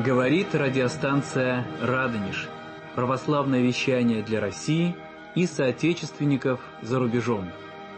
Говорит радиостанция «Радонеж». Православное вещание для России и соотечественников за рубежом.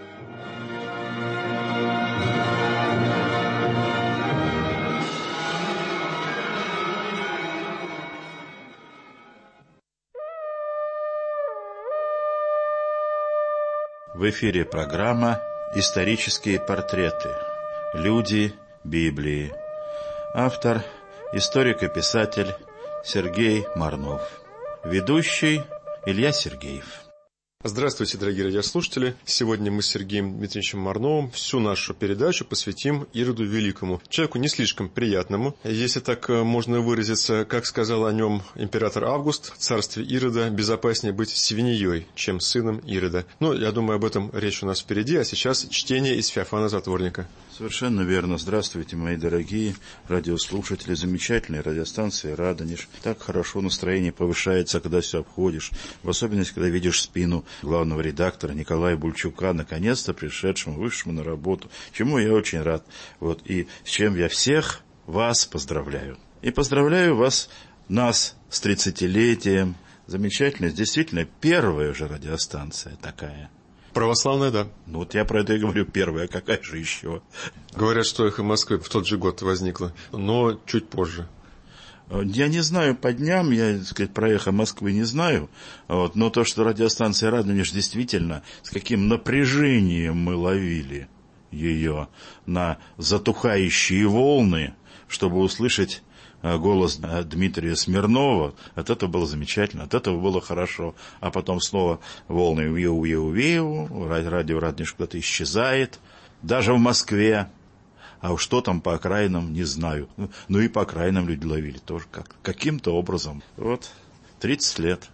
В эфире программа «Исторические портреты. Люди Библии». Автор – историк и писатель Сергей Марнов. Ведущий – Илья Сергеев. Здравствуйте, дорогие радиослушатели. Сегодня мы с Сергеем Дмитриевичем Марновым всю нашу передачу посвятим Ироду Великому. Человеку не слишком приятному, если так можно выразиться, как сказал о нем император Август: в царстве Ирода безопаснее быть свиньей, чем сыном Ирода. Я думаю, об этом речь у нас впереди, а сейчас чтение из Феофана Затворника. Совершенно верно. Здравствуйте, мои дорогие радиослушатели. Замечательная радиостанция «Радонеж». Так хорошо настроение повышается, когда все обходишь. В особенности, когда видишь спину главного редактора Николая Бульчука, наконец-то пришедшему, вышедшему на работу, чему я очень рад. И с чем я всех вас поздравляю. И поздравляю нас с 30-летием. Замечательная, действительно, первая же радиостанция такая. Православная, да. Я про это и говорю, первая, какая же еще? Говорят, что «Эхо Москвы» в тот же год возникло, но чуть позже. Я не знаю по дням, я, про «Эхо Москвы» не знаю, но то, что радиостанция «Радонеж» действительно, с каким напряжением мы ловили ее на затухающие волны, чтобы услышать голос Дмитрия Смирнова, от этого было замечательно, от этого было хорошо. А потом снова волны виу-виу-виу, радио «Радонеж» куда-то исчезает, даже в Москве. А уж что там по окраинам, не знаю. И по окраинам люди ловили тоже каким-то образом. 30 лет.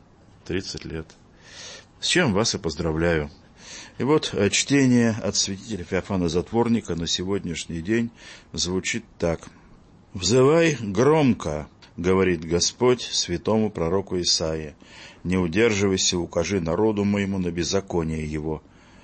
С чем вас и поздравляю. И чтение от святителя Феофана Затворника на сегодняшний день звучит так. «Взывай громко, говорит Господь святому пророку Исаии, не удерживайся, укажи народу моему на беззаконие его.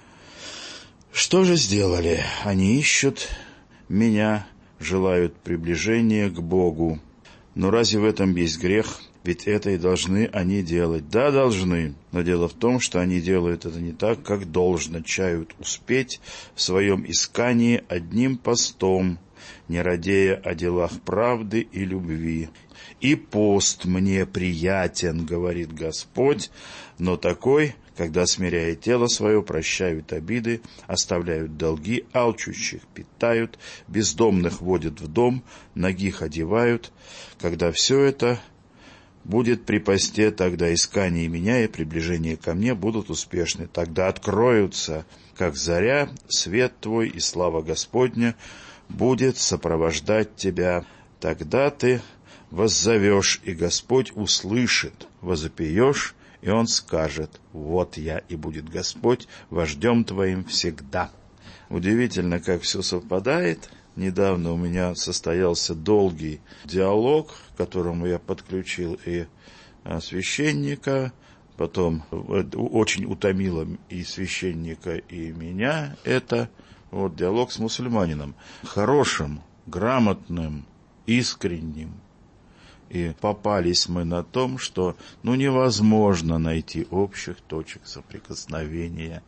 Что же сделали? Они ищут меня, желают приближения к Богу. Но разве в этом есть грех? Ведь это и должны они делать. Да, должны. Но дело в том, что они делают это не так, как должно. Чают успеть в своем искании одним постом, не радея о делах правды и любви. И пост мне приятен, говорит Господь, но такой, когда, смиряя тело свое, прощают обиды, оставляют долги, алчущих питают, бездомных водят в дом, нагих одевают. Когда все это будет при посте, тогда искание меня и приближение ко мне будут успешны. Тогда откроются, как заря, свет твой и слава Господня будет сопровождать тебя. Тогда ты воззовешь, и Господь услышит, возопьешь, и Он скажет: вот я, и будет Господь вождем твоим всегда». Удивительно, как все совпадает. Недавно у меня состоялся долгий диалог, к которому я подключил и священника. Потом очень утомило и священника, и меня это. Диалог с мусульманином. Хорошим, грамотным, искренним. И попались мы на том, что невозможно найти общих точек соприкосновения.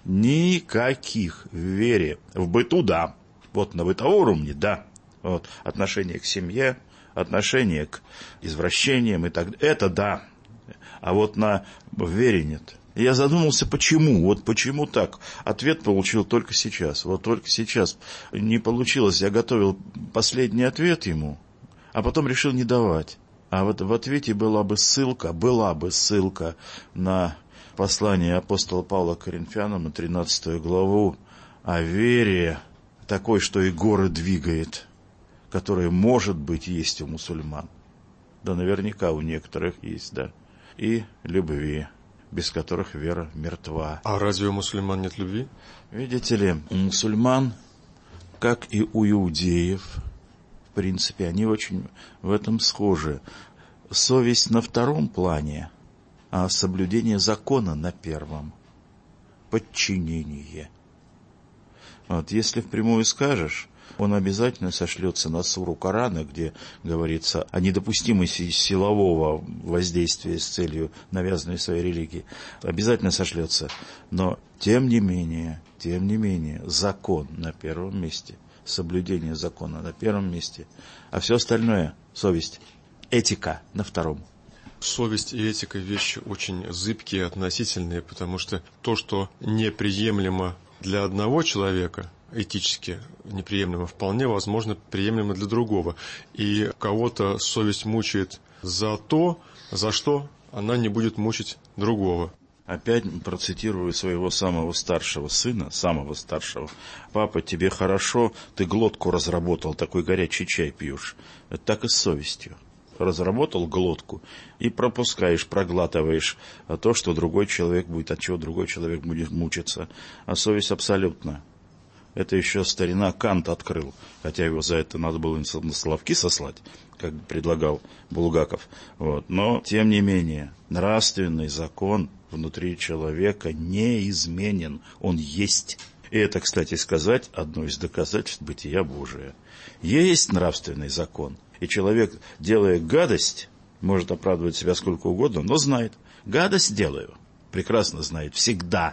Никаких в вере. В быту, да. На бытовом уровне, да. Отношение к семье, отношение к извращениям и так далее. Это да. А в вере нет. Я задумался, почему? Почему так? Ответ получил только сейчас. Только сейчас не получилось. Я готовил последний ответ ему, а потом решил не давать. А в ответе была бы ссылка на послание апостола Павла к Коринфянам, на 13 главу, о вере такой, что и горы двигает, которая, может быть, есть у мусульман. Да, наверняка у некоторых есть, да. И любви, без которых вера мертва. А разве у мусульман нет любви? Видите ли, у мусульман, как и у иудеев, в принципе, они очень в этом схожи. Совесть на втором плане, а соблюдение закона на первом. Подчинение. Если впрямую скажешь, он обязательно сошлется на суру Корана, где говорится о недопустимости силового воздействия с целью навязывания своей религии. Обязательно сошлется. Но, тем не менее, закон на первом месте. Соблюдение закона на первом месте. А все остальное – совесть, этика на втором. Совесть и этика – вещи очень зыбкие, относительные, потому что то, что неприемлемо для одного человека, этически неприемлемо, вполне возможно приемлемо для другого. И кого-то совесть мучает за то, за что она не будет мучить другого. Опять процитирую своего самого старшего сына, самого старшего. «Папа, тебе хорошо, ты глотку разработал, такой горячий чай пьешь». Это так и с совестью. Разработал глотку и пропускаешь, проглатываешь то, что другой человек будет, от чего другой человек будет мучиться. А совесть абсолютно. Это еще старина Кант открыл, хотя его за это надо было на Соловки сослать, как предлагал Булгаков. Вот. Но, тем не менее, нравственный закон внутри человека неизменен, он есть. И это, кстати сказать, одно из доказательств бытия Божия. Есть нравственный закон. И человек, делая гадость, может оправдывать себя сколько угодно, но знает. Гадость делаю. Прекрасно знает. Всегда.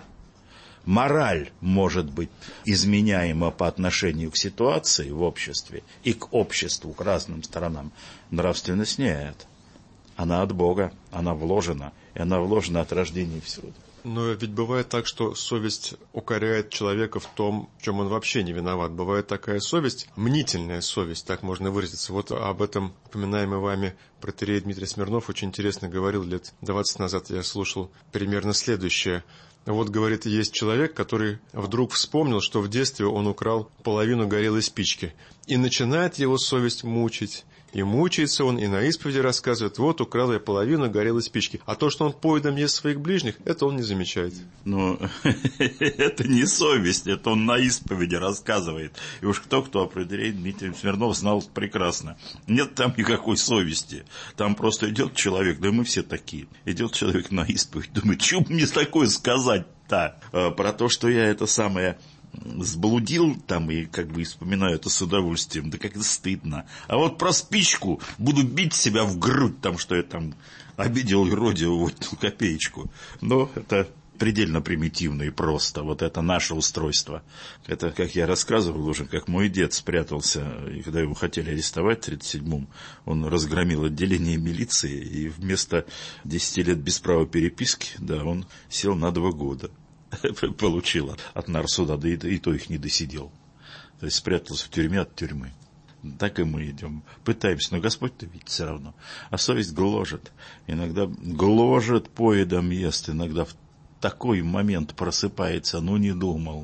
Мораль может быть изменяема по отношению к ситуации в обществе и к обществу, к разным сторонам. Нравственность нет. Она от Бога. Она вложена. И она вложена от рождения всюду. Но ведь бывает так, что совесть укоряет человека в том, в чем он вообще не виноват. Бывает такая совесть, мнительная совесть, так можно выразиться. Вот об этом упоминаемый вами протоиерей Дмитрий Смирнов очень интересно говорил лет 20 назад. Я слушал примерно следующее. Вот, говорит, есть человек, который вдруг вспомнил, что в детстве он украл половину горелой спички. И начинает его совесть мучить. И мучается он, и на исповеди рассказывает: вот украл я половину горелой спички. А то, что он поедом ест своих ближних, это он не замечает. Ну, это не совесть, это он на исповеди рассказывает. И уж кто о протоиерее Дмитрий Смирнов знал прекрасно. Нет там никакой совести. Там просто идет человек, да мы все такие. Идет человек на исповедь, думает, что мне такое сказать-то? Про то, что я это самое... сблудил там и как бы вспоминаю это с удовольствием, да как-то стыдно. А вот про спичку буду бить себя в грудь, там, что я там обидел юродивую вот эту копеечку. Но это предельно примитивно и просто. Вот это наше устройство. Это, как я рассказывал уже, как мой дед спрятался, и когда его хотели арестовать в 1937-м, он разгромил отделение милиции, и вместо 10 лет без права переписки, да, он сел на 2 года. Получила от нарсуда, да и то их не досидел. То есть спрятался в тюрьме от тюрьмы. Так и мы идем. Пытаемся, но Господь-то видит все равно. А совесть гложет. Иногда гложет, поедом ест. Иногда в такой момент просыпается, ну не думал.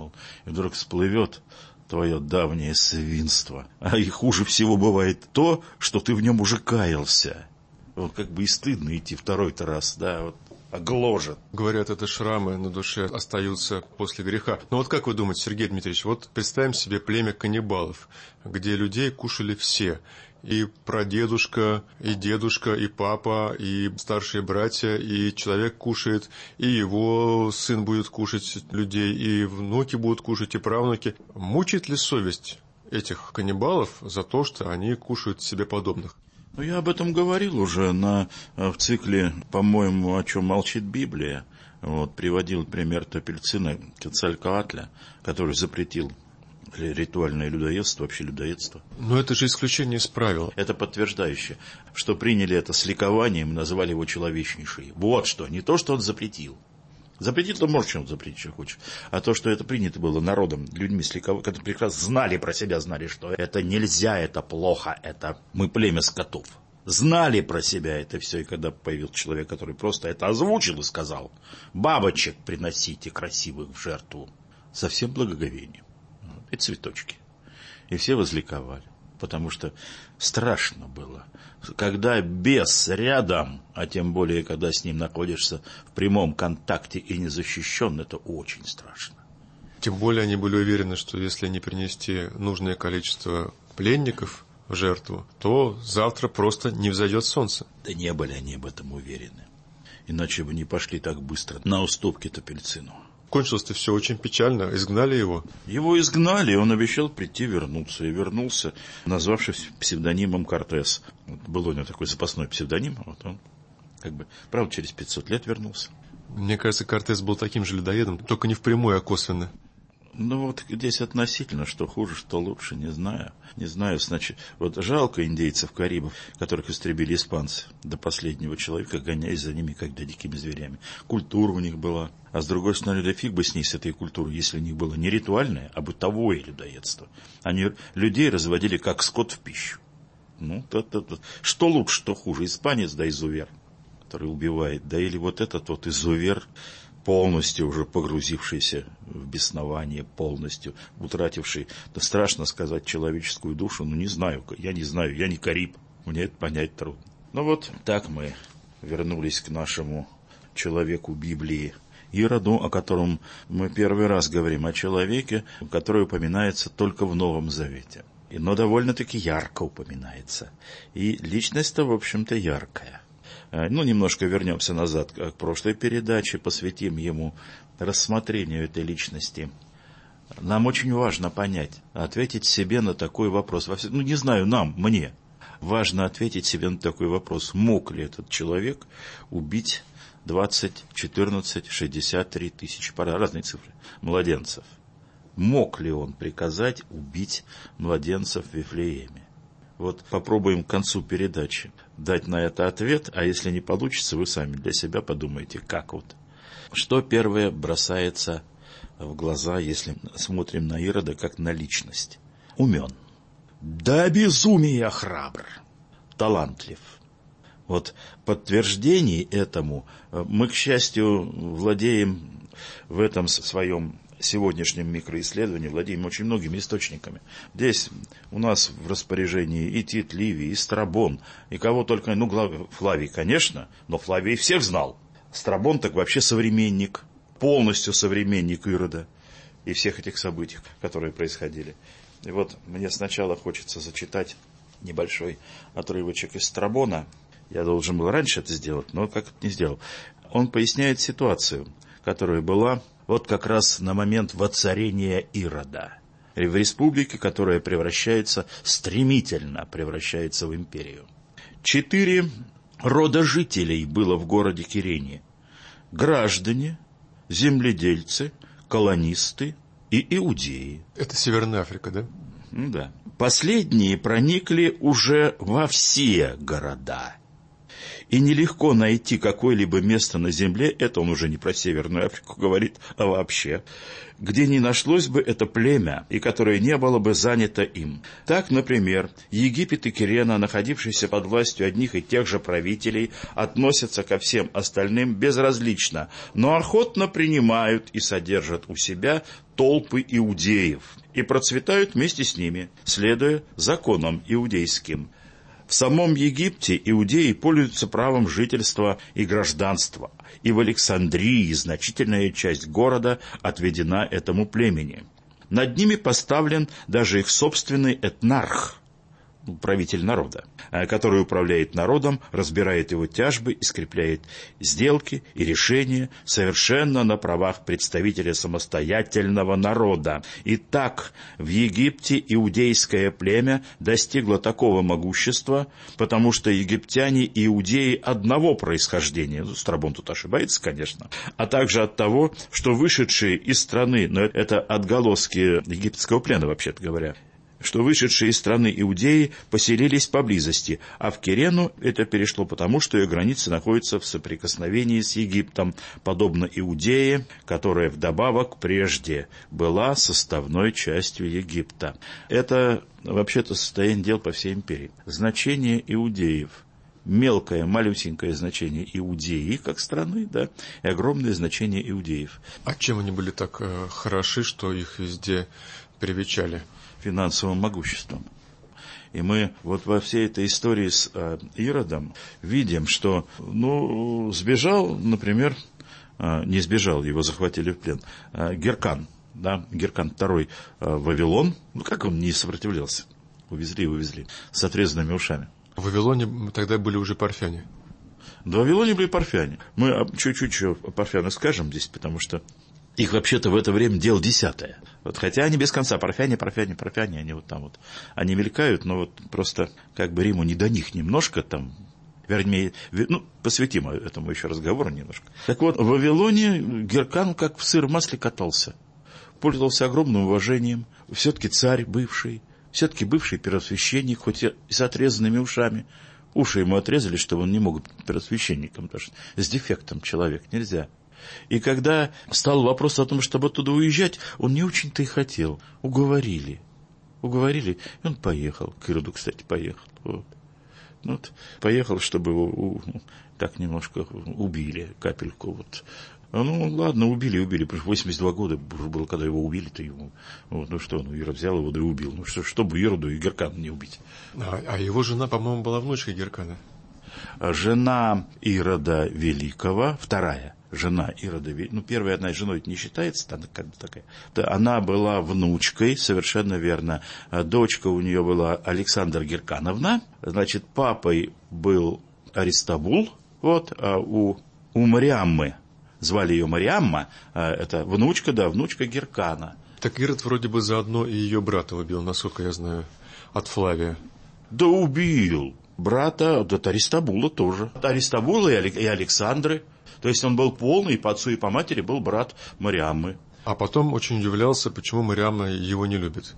И вдруг всплывет твое давнее свинство. А и хуже всего бывает то, что ты в нем уже каялся. Вот как бы и стыдно идти второй-то раз, да, вот. Гложет. Говорят, это шрамы на душе остаются после греха. Но вот как вы думаете, Сергей Дмитриевич, вот представим себе племя каннибалов, где людей кушали все. И прадедушка, и дедушка, и папа, и старшие братья, и человек кушает, и его сын будет кушать людей, и внуки будут кушать, и правнуки. Мучает ли совесть этих каннибалов за то, что они кушают себе подобных? Ну, я об этом говорил уже в цикле, по-моему, «О чем молчит Библия». Вот, приводил пример Топельцина Кецалькоатля, который запретил ритуальное людоедство, вообще людоедство. Но это же исключение из правил. Это подтверждающее, что приняли это с ликованием, называли его человечнейший. Вот что, не то, что он запретил. Запретить-то можешь чем запретить, что хочешь. А то, что это принято было народом, людьми, которые прекрасно знали про себя, знали, что это нельзя, это плохо, это мы племя скотов. Знали про себя это все, и когда появился человек, который просто это озвучил и сказал: бабочек приносите красивых в жертву, со всем благоговением. И цветочки. И все возликовали. Потому что страшно было. Когда бес рядом, а тем более, когда с ним находишься в прямом контакте и не защищен, это очень страшно. Тем более они были уверены, что если не принести нужное количество пленников в жертву, то завтра просто не взойдет солнце. Да не были они об этом уверены. Иначе бы не пошли так быстро на уступки Топельцину. Кончилось-то все очень печально, изгнали его. Его изгнали, и он обещал прийти вернуться. И вернулся, назвавшись псевдонимом Кортес. Вот был у него такой запасной псевдоним, вот он, правда, через 500 лет вернулся. Мне кажется, Кортес был таким же людоедом, только не впрямую, а косвенно. Ну вот здесь относительно, что хуже, что лучше, не знаю. Не знаю, значит, вот жалко индейцев Карибов, которых истребили испанцы до последнего человека, гоняясь за ними, как за дикими зверями. Культура у них была. А с другой стороны, да фиг бы с ней, с этой культурой, если у них было не ритуальное, а бытовое людоедство. Они людей разводили как скот в пищу. Ну, что лучше, что хуже, испанец, да изувер, который убивает, да или вот этот вот изувер, полностью уже погрузившийся в беснование, полностью утративший, да страшно сказать, человеческую душу, я не знаю, я не Кариб, мне это понять трудно. Ну вот так мы вернулись к нашему человеку Библии Ироду, о котором мы первый раз говорим, о человеке, который упоминается только в Новом Завете. Но довольно-таки ярко упоминается. И личность-то, в общем-то, яркая. Немножко вернемся назад к прошлой передаче, посвятим ему рассмотрению этой личности. Нам очень важно понять, ответить себе на такой вопрос. Не знаю, мне важно ответить себе на такой вопрос. Мог ли этот человек убить 20, 14, 63 тысячи, разные цифры, младенцев? Мог ли он приказать убить младенцев в Вифлееме? Вот попробуем к концу передачи дать на это ответ, а если не получится, вы сами для себя подумайте, как вот. Что первое бросается в глаза, если смотрим на Ирода как на личность? Умен, до безумия храбр, талантлив. Вот подтверждений этому мы, к счастью, владеем в этом своем сегодняшнем микроисследовании, владеем очень многими источниками. Здесь у нас в распоряжении и Тит Ливий, и Страбон, и кого только, Флавий, конечно, но Флавий всех знал. Страбон так вообще современник, полностью современник Ирода и всех этих событий, которые происходили. И вот мне сначала хочется зачитать небольшой отрывочек из Страбона. Я должен был раньше это сделать, но как-то не сделал. Он поясняет ситуацию, которая была вот как раз на момент воцарения Ирода в республике, которая стремительно превращается в империю. 4 рода жителей было в городе Кирене: граждане, земледельцы, колонисты и иудеи. Это Северная Африка, да? Да. Последние проникли уже во все города. И нелегко найти какое-либо место на земле, это он уже не про Северную Африку говорит, а вообще, где не нашлось бы это племя, и которое не было бы занято им. Так, например, Египет и Кирена, находившиеся под властью одних и тех же правителей, относятся ко всем остальным безразлично, но охотно принимают и содержат у себя толпы иудеев и процветают вместе с ними, следуя законам иудейским. В самом Египте иудеи пользуются правом жительства и гражданства, и в Александрии значительная часть города отведена этому племени. Над ними поставлен даже их собственный этнарх, правитель народа, который управляет народом, разбирает его тяжбы и скрепляет сделки и решения совершенно на правах представителя самостоятельного народа. И так в Египте иудейское племя достигло такого могущества, потому что египтяне и иудеи одного происхождения, Страбон тут ошибается, конечно, а также от того, что вышедшие из страны, но это отголоски египетского плена, вообще-то говоря, что вышедшие из страны иудеи поселились поблизости, а в Кирену это перешло потому, что ее границы находятся в соприкосновении с Египтом, подобно Иудее, которая вдобавок прежде была составной частью Египта. Это вообще-то состояние дел по всей империи. Значение иудеев. Мелкое, малюсенькое значение иудеи как страны, да, и огромное значение иудеев. А чем они были так хороши, что их везде привечали? Финансовым могуществом. И мы вот во всей этой истории с Иродом видим, что, сбежал, например, не сбежал, его захватили в плен, Геркан, да, Геркан II в Вавилон, как он не сопротивлялся, увезли, с отрезанными ушами. В Вавилоне тогда были уже парфяне. В Вавилоне были парфяне. Мы чуть-чуть о парфянах скажем здесь, потому что Их вообще-то в это время дело 10. Вот, хотя они без конца, парфяне, они вот там вот, они мелькают, но вот просто как бы Риму не до них немножко там, вернее, посвятим этому еще разговору немножко. Так вот, в Вавилоне Геркан как в сыр в масле катался, пользовался огромным уважением, все-таки царь бывший, все-таки бывший первосвященник, хоть и с отрезанными ушами. Уши ему отрезали, чтобы он не мог быть первосвященником, потому что с дефектом человек нельзя. И когда стал вопрос о том, чтобы оттуда уезжать, он не очень-то и хотел. Уговорили, и он поехал. К Ироду, кстати, поехал. Вот. Поехал, чтобы его так немножко убили, капельку. Вот. Ну, ладно, убили, потому что 82 года было, когда его убили-то ему. Вот, Ирод взял его, да и убил. Ну, чтобы Ироду и Геркана не убить. А его жена, по-моему, была внучкой Геркана. Жена Ирода Великого, вторая жена Ирода Великого, первая одна женой не считается, она как бы такая. Она была внучкой, совершенно верно. Дочка у нее была Александра Геркановна. Значит, папой был Аристабул, а у Мариаммы, звали ее Мариамма, это внучка Геркана. Так Ирод вроде бы заодно и ее брата убил, насколько я знаю, от Флавия. Да убил. Брата от Аристабула тоже. От Аристабула и Александры. То есть он был полный, и по отцу, и по матери был брат Мариаммы. А потом очень удивлялся, почему Мариамма его не любит.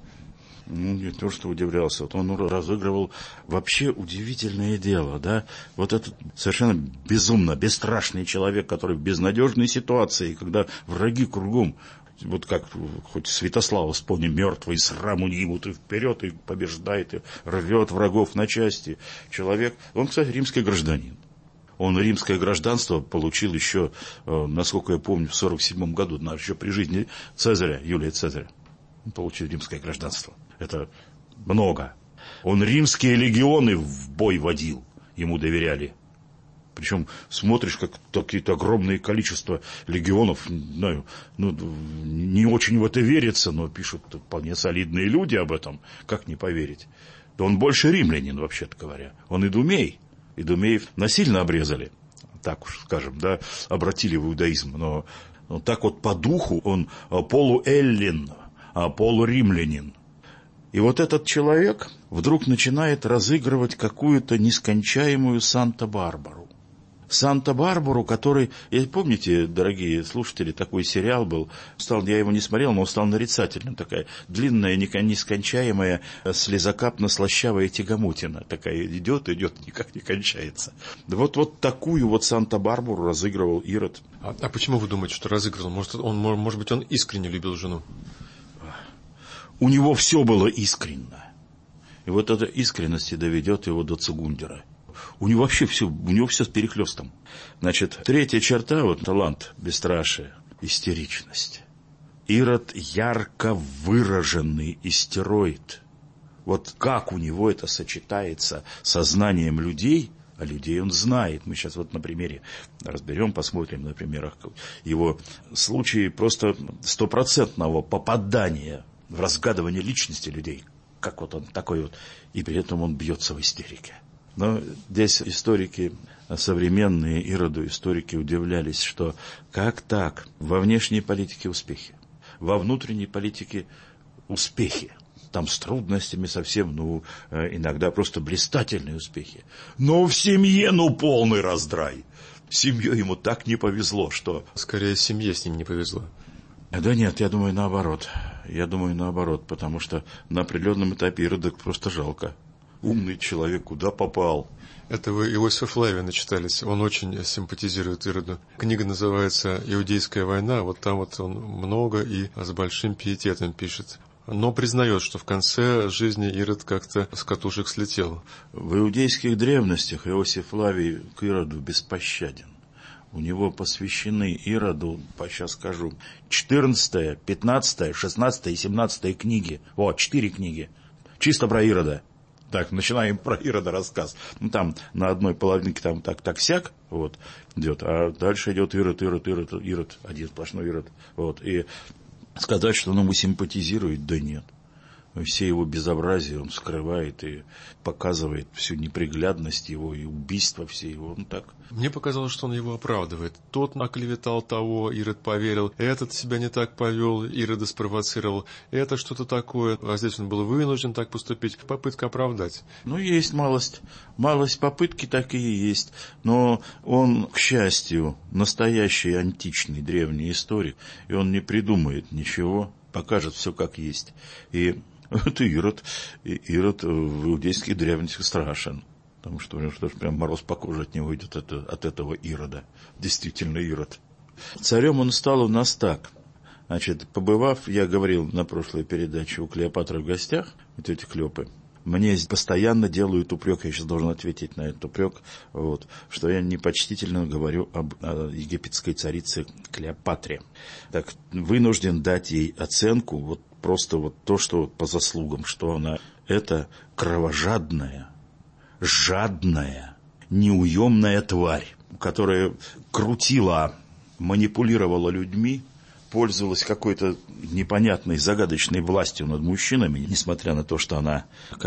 Не то, что удивлялся. Он разыгрывал вообще удивительное дело, да. Вот этот совершенно безумно, бесстрашный человек, который в безнадежной ситуации, когда враги кругом, вот как хоть Святослава вспомним, мертвый сраму не ему, и вперед, и побеждает, и рвет врагов на части. Человек, он, кстати, римский гражданин. Он римское гражданство получил еще, насколько я помню, в 1947 году, еще при жизни Цезаря, Юлия Цезаря. Он получил римское гражданство. Это много. Он римские легионы в бой водил, ему доверяли. Причем смотришь, как какие-то огромные количества легионов, знаю, не очень в это верится, но пишут вполне солидные люди об этом. Как не поверить? Да он больше римлянин, вообще-то говоря. Он идумей. Идумеев насильно обрезали, так уж скажем, да, обратили в иудаизм. Но так вот по духу он полуэллин, полуримлянин. И вот этот человек вдруг начинает разыгрывать какую-то нескончаемую Санта-Барбару. Санта-Барбару, который, помните, дорогие слушатели, такой сериал был, я его не смотрел, но он стал нарицательным, такая длинная, нескончаемая, слезокапно-слащавая тягомотина, такая идет, никак не кончается. Вот такую вот Санта-Барбару разыгрывал Ирод. А почему вы думаете, что разыгрывал? Может быть, он искренне любил жену? У него все было искренно. И вот эта искренность и доведет его до Цугундера. У него вообще все с перехлестом. Значит, третья черта, талант, бесстрашие, истеричность. Ирод ярко выраженный истероид. Вот как у него это сочетается с знанием людей, а людей он знает. Мы сейчас на примере разберем, посмотрим на примерах его случаи просто 100% попадания в разгадывание личности людей. Как он такой и при этом он бьется в истерике. Но здесь историки современные, Ироду историки удивлялись, что как так? Во внешней политике успехи, во внутренней политике успехи. Там с трудностями совсем, иногда просто блистательные успехи. Но в семье, полный раздрай. В семье ему так не повезло, что... Скорее, семье с ним не повезло. Да нет, я думаю, наоборот, потому что на определенном этапе Ирода просто жалко. Умный человек, куда попал? Это вы Иосифа Флавия начитались. Он очень симпатизирует Ироду. Книга называется «Иудейская война». Вот там он много и с большим пиететом пишет. Но признает, что в конце жизни Ирод как-то с катушек слетел. В иудейских древностях Иосиф Флавий к Ироду беспощаден. У него посвящены Ироду, сейчас скажу, 14, 15, 16 и 17 книги. 4 книги. Чисто про Ирода. Так, начинаем про Ирода рассказ. Там на одной половинке так-сяк, идет, а дальше идет Ирод, один сплошной Ирод. И сказать, что он ему симпатизирует, да нет. все его безобразия он скрывает и показывает всю неприглядность его и убийства все его. Так. Мне показалось, что он его оправдывает. Тот оклеветал того, Ирод поверил. Этот себя не так повел, Ирода спровоцировал. Это что-то такое. А здесь он был вынужден так поступить. Попытка оправдать. Есть малость. Малость попытки такие есть. Но он, к счастью, настоящий античный древний историк. И он не придумает ничего. Покажет все как есть. И это Ирод. Ирод в иудейских древностях страшен. Потому что прям мороз по коже от него идет от этого Ирода. Действительно Ирод. Царем он стал у нас так. Значит, побывав, я говорил на прошлой передаче у Клеопатры в гостях, эти Клеопы, мне постоянно делают упрек, я сейчас должен ответить на этот упрек, что я непочтительно говорю о египетской царице Клеопатре. Так, вынужден дать ей оценку, просто то, что по заслугам, что она это кровожадная, жадная, неуемная тварь, которая крутила, манипулировала людьми, пользовалась какой-то непонятной, загадочной властью над мужчинами, несмотря на то, что она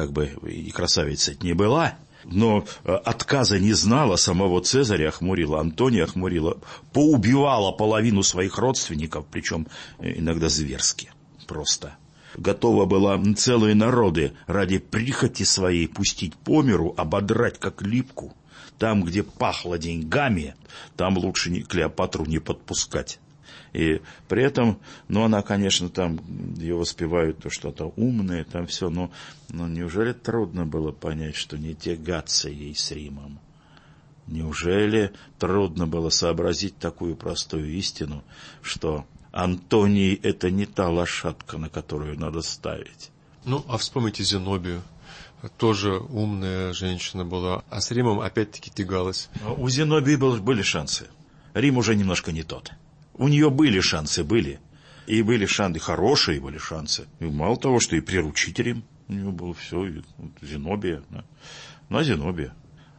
и красавицей не была, но отказа не знала, самого Цезаря охмурила, Антония охмурила, поубивала половину своих родственников, причем иногда зверски, просто. Готова была целые народы ради прихоти своей пустить по миру, ободрать как липку. Там, где пахло деньгами, там лучше Клеопатру не подпускать. И при этом, она, конечно, там ее воспевают, то что-то умное, там все, но неужели трудно было понять, что не тягаться ей с Римом? Неужели трудно было сообразить такую простую истину, что Антоний – это не та лошадка, на которую надо ставить? А вспомните Зенобию. Тоже умная женщина была, а с Римом опять-таки тягалась. У Зенобии были шансы. Рим уже немножко не тот. У нее были шансы, И были шансы, хорошие были шансы. И мало того, что и приручить Рим. У нее было все, Зенобия. Да. Зенобия.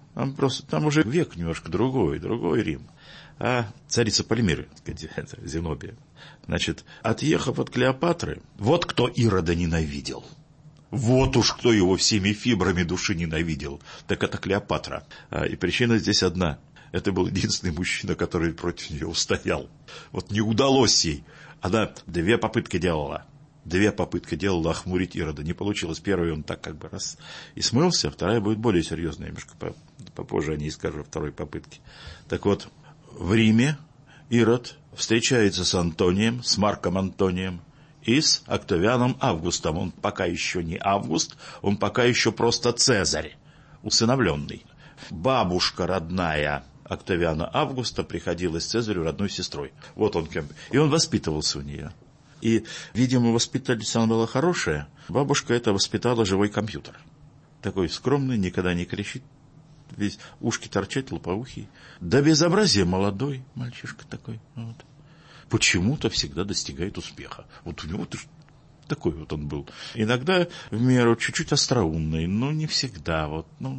Там уже век немножко другой Рим. А царица Пальмиры, это Зенобия. Значит, отъехав от Клеопатры, кто Ирода ненавидел. Вот уж кто его всеми фибрами души ненавидел. Так это Клеопатра. И причина здесь одна. Это был единственный мужчина, который против нее устоял. Не удалось ей. Она 2 попытки делала. 2 попытки делала охмурить Ирода. Не получилось. Первый он так раз и смылся. Вторая будет более серьезная. Немножко попозже о ней скажу, о второй попытке. Так в Риме Ирод встречается с Антонием, с Марком Антонием и с Октавианом Августом. Он пока еще не Август, он пока еще просто Цезарь, усыновленный. Бабушка родная Октавиана Августа приходилась Цезарю родной сестрой. Он кем. И он воспитывался у нее. И, видимо, воспитательница она была хорошая. Бабушка это воспитала живой компьютер. Такой скромный, никогда не кричит. Весь ушки торчат, лопоухий. До безобразия молодой мальчишка такой. Почему-то всегда достигает успеха. У него такой он был. Иногда в меру чуть-чуть остроумный, но не всегда.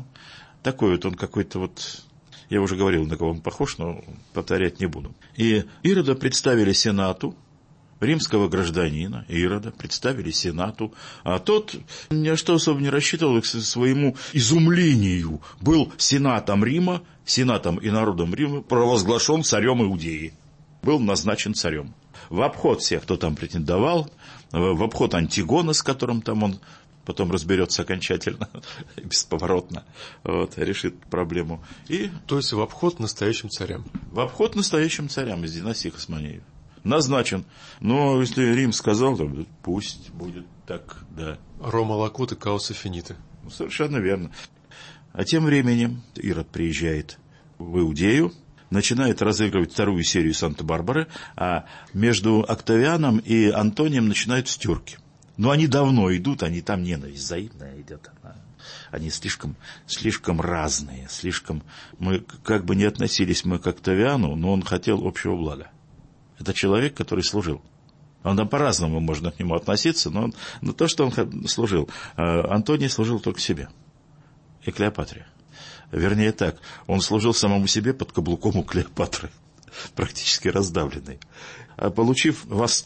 Такой он какой-то я уже говорил, на кого он похож, но повторять не буду. И Ирода представили Сенату, римского гражданина Ирода представили Сенату, а тот ни на что особо не рассчитывал, к своему изумлению был Сенатом Рима, Сенатом и народом Рима провозглашен царем Иудеи. Был назначен царем. В обход всех, кто там претендовал, в обход Антигона, с которым там он потом разберется окончательно, бесповоротно, решит проблему. То есть в обход настоящим царям? В обход настоящим царям из династии Хасмонеев. Назначен. Но если Рим сказал, то пусть будет так, да. Рома Лакута, Кауса Финита. Совершенно верно. А тем временем Ирод приезжает в Иудею, начинает разыгрывать 2-ю серию Санта-Барбары, а между Октавианом и Антонием начинают стёрки. Но они давно идут, они там ненависть взаимная идет. Они слишком разные, Мы как бы не относились к Октавиану, но он хотел общего блага. Это человек, который служил. Он там по-разному можно к нему относиться, но то, что он служил. Антоний служил только себе и Клеопатре. Вернее так, он служил самому себе под каблуком у Клеопатры, практически раздавленный. А получив Восток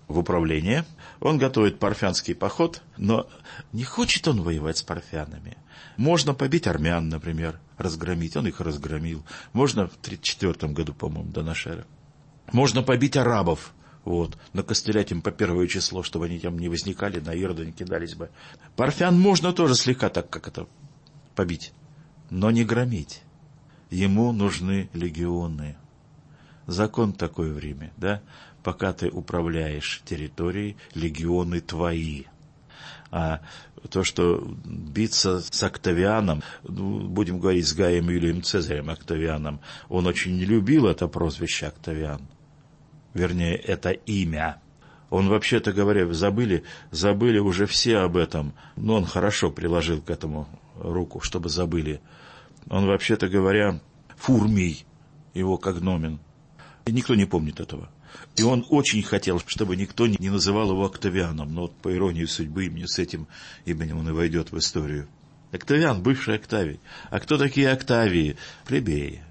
в управление. Он готовит парфянский поход, но не хочет он воевать с парфянами. Можно побить армян, например, разгромить. Он их разгромил. Можно в 1934 году, по-моему, до нашей эры. Можно побить арабов. Накостылять им по первое число, чтобы они там не возникали, на Ирода не кидались бы. Парфян можно тоже слегка так, как это, побить, но не громить. Ему нужны легионы. Закон такой в Риме, да? Пока ты управляешь территорией, легионы твои. А то, что биться с Октавианом, будем говорить с Гаем Юлием Цезарем Октавианом, он очень не любил это прозвище Октавиан. Вернее, это имя. Он, вообще-то говоря, забыли уже все об этом. Но он хорошо приложил к этому руку, чтобы забыли. Он, вообще-то говоря, Фурмий, его когномен. И никто не помнит этого. И он очень хотел, чтобы никто не называл его Октавианом. Но по иронии судьбы, именно с этим именем он и войдет в историю. Октавиан, бывший Октавий. А кто такие Октавии? Плебеи.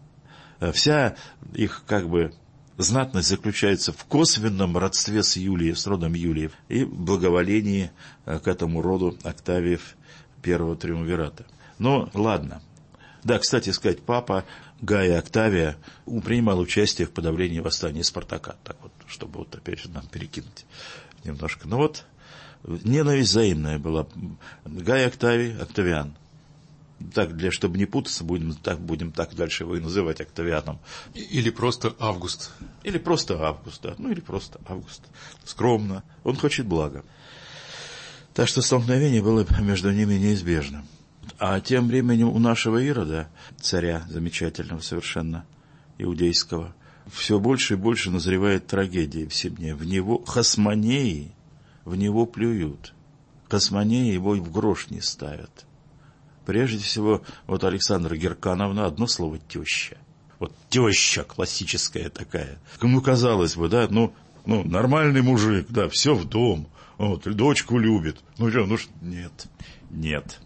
Вся их, знатность заключается в косвенном родстве с Юлией, с родом Юлиев, и благоволении к этому роду Октавиев первого триумвирата. Ну, ладно. Да, кстати сказать, папа Гая Октавия принимал участие в подавлении восстания Спартака. Так чтобы опять же нам перекинуть немножко. Ненависть взаимная была. Гай Октавий, Октавиан. Так, чтобы не путаться, будем так дальше его и называть Октавианом. Или просто Август. Или просто Август, да. Или просто Август. Скромно. Он хочет блага. Так что столкновение было между ними неизбежным. А тем временем у нашего Ирода, царя замечательного совершенно, иудейского, все больше и больше назревает трагедии в семье. В него хасмонеи, в него плюют. Хасмонеи его и в грош не ставят. Прежде всего, Александра Геркановна, одно слово теща. Теща классическая такая. Казалось бы, да, нормальный мужик, да, все в дом, дочку любит. Нет.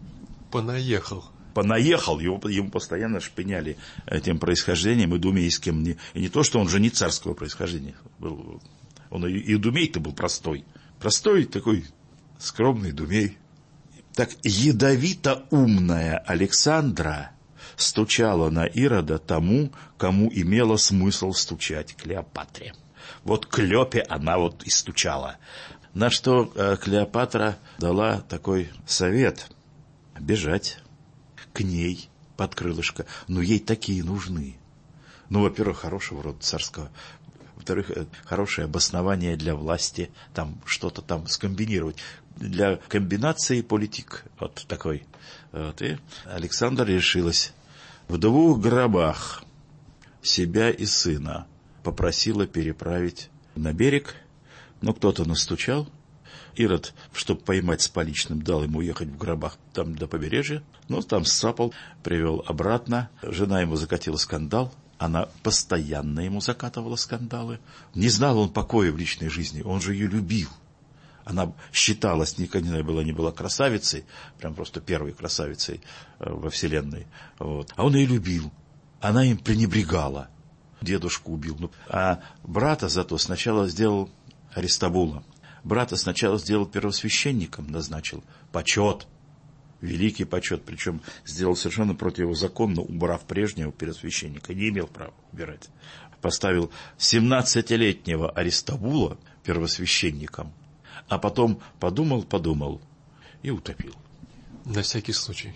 Понаехал, ему постоянно шпыняли этим происхождением идумейским. И не то, что он же не царского происхождения был. Он и идумей-то был простой. Простой такой скромный идумей. Так ядовито умная Александра стучала на Ирода тому, кому имело смысл стучать, Клеопатре. Клёпе она и стучала. На что Клеопатра дала такой совет – бежать к ней под крылышко. Ей такие нужны. Во-первых, хорошего рода царского. Во-вторых, хорошее обоснование для власти, там что-то там скомбинировать. Для комбинации политик такой. И Александра решилась. В 2 гробах себя и сына попросила переправить на берег. Кто-то настучал. Ирод, чтобы поймать с поличным, дал ему ехать в гробах там до побережья. Там сцапал, привел обратно. Жена ему закатила скандал. Она постоянно ему закатывала скандалы. Не знал он покоя в личной жизни. Он же ее любил. Она считалась, никогда не была красавицей, прям просто первой красавицей во вселенной. А он ее любил. Она им пренебрегала. Дедушку убил. А брата зато сначала сделал Аристобула. Брата сначала сделал первосвященником, назначил. Почет. Великий почет. Причем сделал совершенно противозаконно, убрав прежнего первосвященника. Не имел права убирать. Поставил 17-летнего Аристобула первосвященником. А потом подумал и утопил. На всякий случай.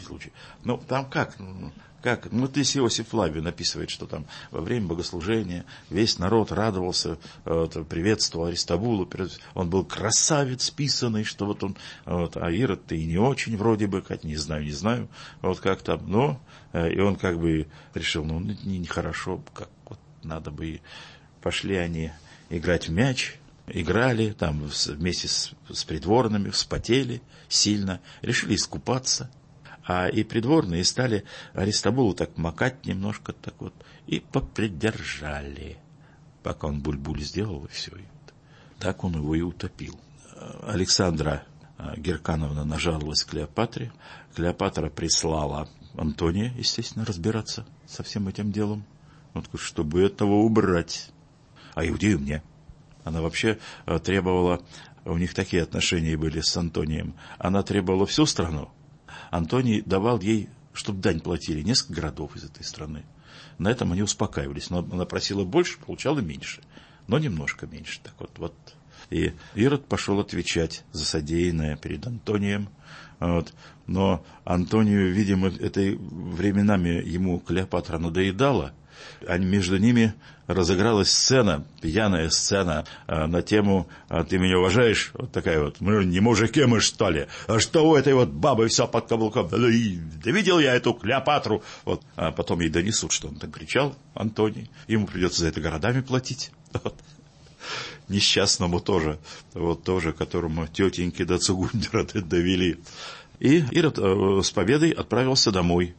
Там как? Здесь Иосиф Флавий написывает, что там во время богослужения весь народ радовался, приветствовал Аристобула. Он был красавец писанный, что а Ирод-то и не очень вроде бы, не знаю, как там. И он решил, нехорошо, надо бы. Пошли они играть в мяч. Играли там вместе с придворными, вспотели сильно, решили искупаться. И придворные стали Аристобулу так макать немножко, и попридержали, пока он буль-буль сделал, и все. Так он его и утопил. Александра Геркановна нажаловалась Клеопатре. Клеопатра прислала Антония, естественно, разбираться со всем этим делом, чтобы этого убрать. А Иудею мне. Она вообще требовала, у них такие отношения были с Антонием, она требовала всю страну. Антоний давал ей, чтобы дань платили, несколько городов из этой страны. На этом они успокаивались. Но она просила больше, получала меньше. Но немножко меньше. Так вот. И Ирод пошел отвечать за содеянное перед Антонием. Вот. Но Антонию, видимо, этой временами ему Клеопатра надоедала. Между ними разыгралась сцена, пьяная сцена на тему «Ты меня уважаешь?» Вот такая вот. «Мы не мужики мы, что ли? А что у этой вот бабы все под каблуком? Да видел я эту Клеопатру!» Вот. А потом ей донесут, что он так кричал, Антоний. Ему придется за это городами платить. Вот. Несчастному тоже, которому тетеньки до Цугундера довели. И Ирод с победой отправился домой.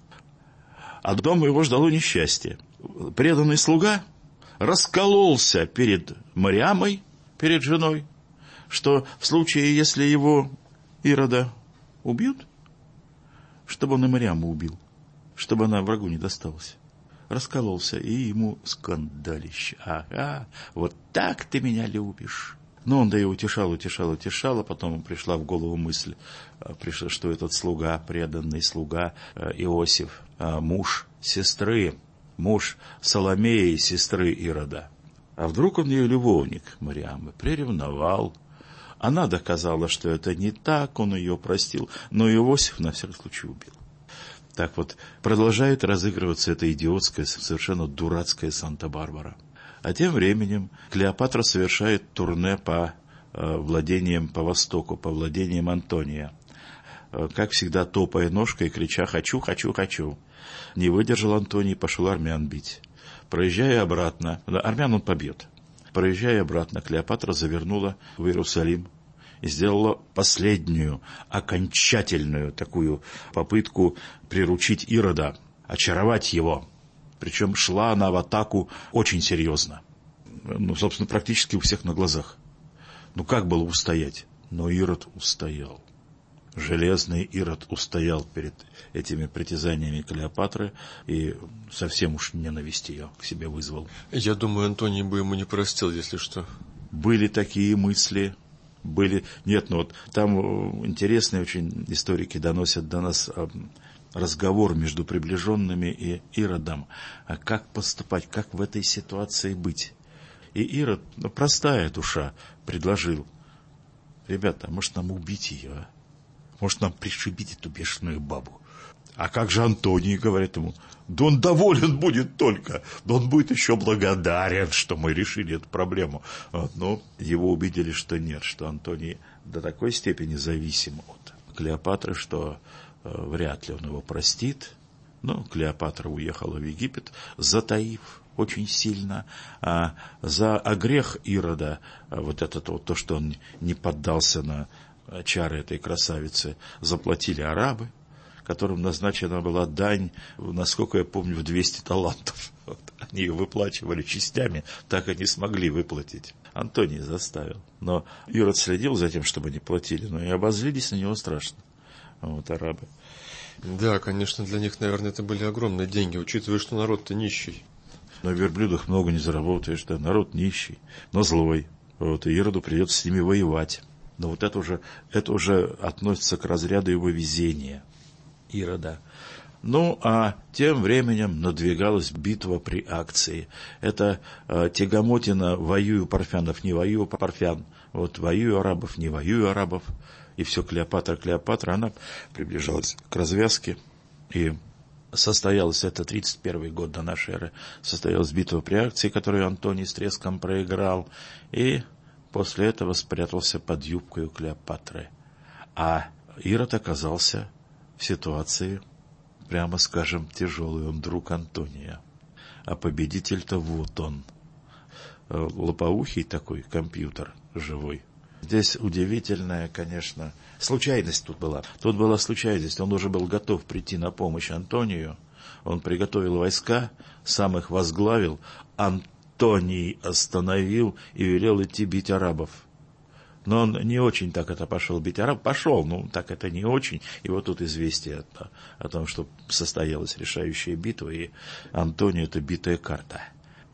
А дома его ждало несчастье. Преданный слуга раскололся перед Мариамой, перед женой, что в случае, если его Ирода убьют, чтобы он и Мариаму убил, чтобы она врагу не досталась. Раскололся, и ему скандалище. Ага, вот так ты меня любишь. Но он да и утешал, а потом пришла в голову мысль, что этот слуга, преданный слуга Иосиф, муж сестры, муж Соломеи, сестры Ирода. А вдруг он ее любовник, Мариамы, приревновал. Она доказала, что это не так, он ее простил, но Иосиф на всякий случай убил. Так вот, продолжает разыгрываться эта идиотская, совершенно дурацкая Санта-Барбара. А тем временем Клеопатра совершает турне по владениям по востоку, по владениям Антония. Как всегда, топая ножкой и крича «хочу, хочу, хочу». Не выдержал Антоний, пошел армян бить. Проезжая обратно, армян он побьет. Проезжая обратно, Клеопатра завернула в Иерусалим и сделала последнюю, окончательную такую попытку приручить Ирода, очаровать его. Причем шла она в атаку очень серьезно. Собственно, практически у всех на глазах. Как было устоять? Но Ирод устоял. Железный Ирод устоял перед этими притязаниями Клеопатры и совсем уж ненависть ее к себе вызвал. Я думаю, Антоний бы ему не простил, если что. Были такие мысли. Нет, там интересные очень историки доносят до нас разговор между приближенными и Иродом. А как поступать, как в этой ситуации быть? И Ирод, простая душа, предложил: ребята, может нам убить ее, а? Может нам пришибить эту бешеную бабу? А как же Антоний, говорит ему? Да он доволен будет только, да он будет еще благодарен, что мы решили эту проблему. Но его убедили, что нет, что Антоний до такой степени зависим от Клеопатры, что вряд ли он его простит. Но Клеопатра уехала в Египет, затаив очень сильно. А грех Ирода, то, что он не поддался на чары этой красавицы, заплатили арабы, которым назначена была дань, насколько я помню, в 200 талантов. Они ее выплачивали частями, так и не смогли выплатить. Антоний заставил. Но Ирод следил за тем, чтобы они платили, но и обозлились на него страшно, арабы. Да, конечно, для них, наверное, это были огромные деньги, учитывая, что народ-то нищий. На верблюдах много не заработаешь, да, народ нищий, но злой. И Ироду придется с ними воевать. Но это уже относится к разряду его везения, Ирода. А тем временем надвигалась битва при Акции. Это тягомотина «воюю парфянов, не воюю парфян». Воюю арабов, не воюю арабов. И все Клеопатра, она приближалась к развязке. И состоялась это 31 год до нашей эры. Состоялась битва при Акции, которую Антоний с треском проиграл. И после этого спрятался под юбкой у Клеопатры. А Ирод оказался в ситуации, прямо скажем, тяжелый. Он друг Антония. А победитель-то вот он. Лопоухий такой компьютер живой. Здесь удивительная, конечно, случайность тут была. Тут была случайность. Он уже был готов прийти на помощь Антонию. Он приготовил войска, сам их возглавил. Антоний остановил и велел идти бить арабов. Но он не очень так это пошел бить арабов. Пошел, так это не очень. И тут известие о том, что состоялась решающая битва, и Антонию это битая карта.